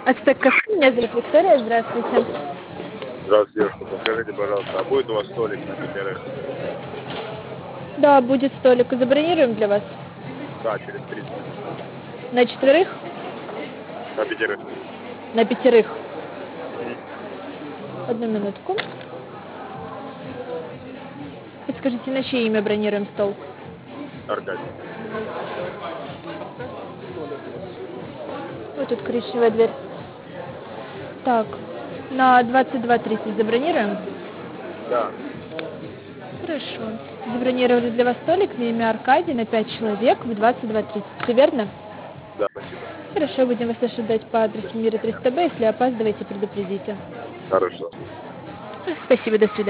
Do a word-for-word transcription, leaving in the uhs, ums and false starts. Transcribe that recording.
Ацтек Кафе, меня зовут Виктория, здравствуйте. Здравствуйте, девушка. Подскажите, пожалуйста, а будет у вас столик на пятерых? Да, будет столик. Забронируем для вас. Да, через тридцать минут. На четверых? На пятерых. На пятерых. Мгм. Одну минутку. Подскажите, на чье имя бронируем стол? Аркадий. Вот тут коричневая дверь. Так, на двадцать два тридцать забронируем? Да. Хорошо. Забронировали для вас столик на имя Аркадий на пять человек в двадцать два тридцать. Все верно? Да, спасибо. Хорошо, будем вас ожидать по адресу Мира триста Б. Если опаздываете, предупредите. Хорошо. Спасибо, до свидания.